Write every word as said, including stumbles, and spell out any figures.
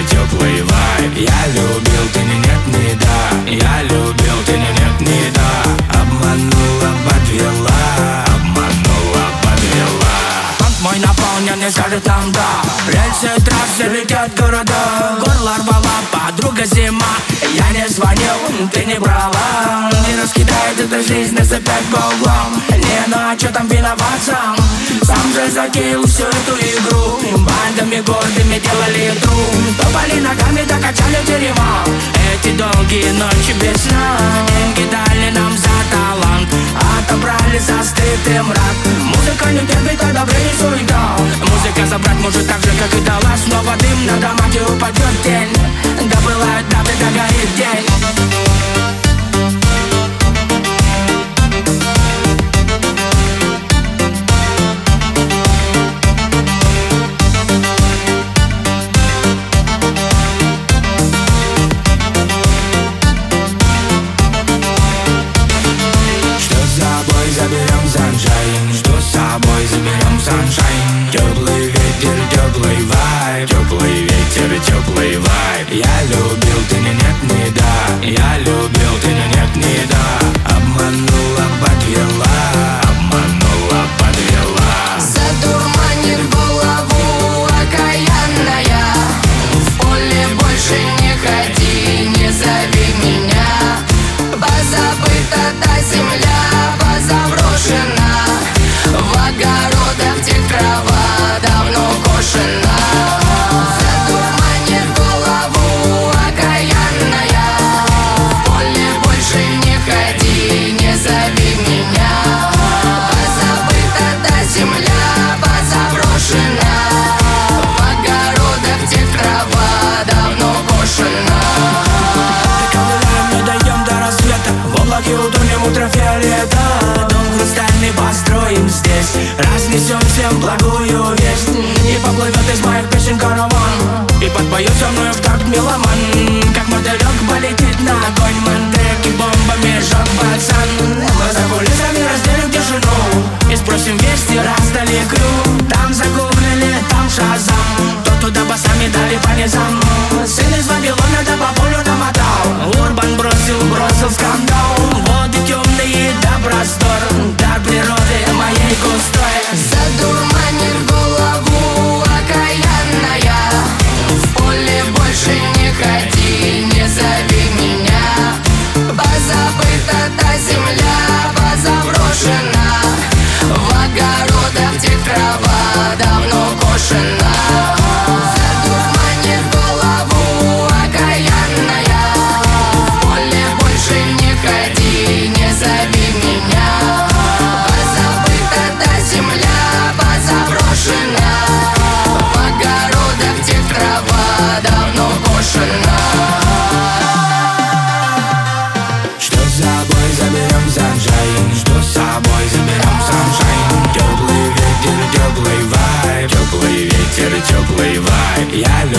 теплый вайб. Я любил, ты не нет, не да. Я любил, ты не нет, не да. Обманула, подвела, обманула, подвела. Банк мой наполнен и скажет нам да. Рельсы трассы летят города. Горло рвала подруга зима. Я не звонил, ты не брала. Не раскидает эта жизнь нас опять по углам. Не, ну а чё там виноват сам? Сам же затеял всю эту игру. Бандами гордыми делали игру. Топали ногами, докачали терема. Эти долгие ночи без сна. Деньги дали нам за талант, отобрали за стыд и мрак. Музыка не терпит одобрений, суета. Музыка забрать может так же, как и дала. Снова дым на домате упадет тень. Да бывают даты, да горит день. Заберем саншайн, что с собой заберем саншайн. Теплый ветер, теплый вайб, теплый ветер, теплый вайб. Я любил, ты не нет, не да. Я любил, ты не нет, не да. Обманула, подвела, обманула, подвела. Задурманит голову окаянная. В поле больше не ходи, не зови меня. Позабыта та земля, позаброшена. В огородах, где трава давно кошена. Задурманит голову окаянная. В поле больше не ходи, не зови меня. Позабыта та земля, позаброшена. В огородах, где трава давно кошена. Доковыляем, не дойдем до рассвета. В облаке утонем ультрафиолета. Дом хрустальный построим здесь. Разнесем всем благую весть. И поплывет из моих песен караван. И подпоет со мной в такт меломан. Как мотылек полетит на огонь. Мантеки бомбами жжет пацан. Мы за кулисами разделим тишину. И спросим вести, раздали крю. Там загуглили, там шазам. То туда басами дали по низам. Сын из Вавилона да по полю намотал. Урбан бросил, бросил скандал. Воды темные да простор. Дар природы моей густой. Задурманит голову окаянная. В поле больше не ходи, не зови меня. Позабыта та земля, позаброшена. В огородах, где трава давно кошена. Задурманит голову окаянная. В поле больше не ходи, не зови меня. Позабыта та земля, позаброшена. В огородах, где трава давно кошена. Что с собой заберем саншайн, что с собой заберем саншайн. Теплый ветер, теплый вайб, теплый ветер, теплый вайб. Я